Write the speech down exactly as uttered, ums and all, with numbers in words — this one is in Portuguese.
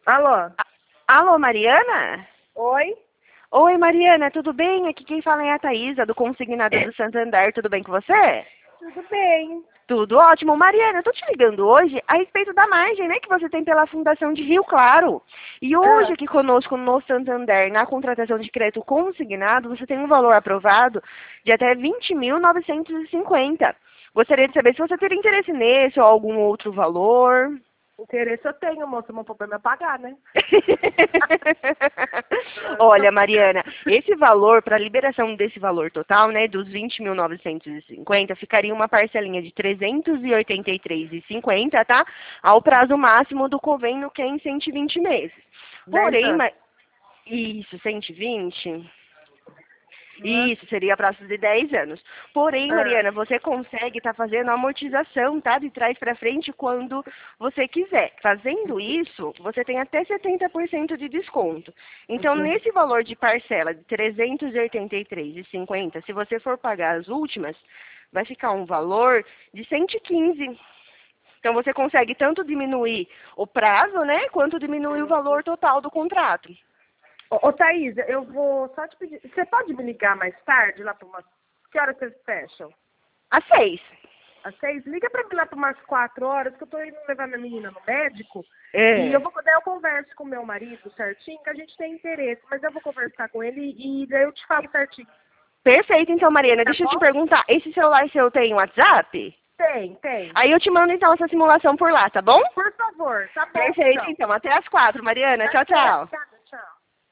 Alô? A- Alô, Mariana? Oi? Oi, Mariana, tudo bem? Aqui quem fala é a Thaísa, do Consignado do Santander. Tudo bem com você? Tudo bem. Tudo ótimo. Mariana, eu tô te ligando hoje a respeito da margem, né, que você tem pela Fundação de Rio Claro. E hoje Ah, aqui conosco no Santander, na contratação de crédito consignado, você tem um valor aprovado de até vinte mil novecentos e cinquenta. Gostaria de saber se você teria interesse nesse ou algum outro valor. interesse eu tenho, moço. O meu problema é pagar, né? Olha, Mariana, esse valor, para a liberação desse valor total, né, dos vinte mil novecentos e cinquenta, ficaria uma parcelinha de trezentos e oitenta e três reais e cinquenta centavos, tá? Ao prazo máximo do convênio, que é em cento e vinte meses. Dez Porém, anos. ma- isso, cento e vinte? Ah, Isso, seria prazo de dez anos. Porém, ah, Mariana, você consegue estar fazendo a amortização, tá? De trás para frente quando você quiser. Fazendo isso, você tem até setenta por cento de desconto. Então, entendi. nesse valor de parcela de trezentos e oitenta e três reais e cinquenta centavos, se você for pagar as últimas, vai ficar um valor de cento e quinze. Então, você consegue tanto diminuir o prazo, né? Quanto diminuir o valor total do contrato. Ô, ô, Thaís, eu vou só te pedir. Você pode me ligar mais tarde, lá para umas. Que horas vocês fecham? Às seis. Às seis? Liga para mim lá para umas quatro horas, que eu tô indo levar minha menina no médico. E eu É. vou, daí eu converso com meu marido certinho, que a gente tem interesse, mas eu vou conversar com ele e daí eu te falo certinho, Perfeito, então, Mariana. tá Deixa eu te bom? perguntar, esse celular seu tem WhatsApp? Tem, tem. Aí eu te mando, então, essa simulação por lá, tá bom? Por favor, tá bom Perfeito, então. então. Até às quatro, Mariana. Tchau, Até. tchau. Tá.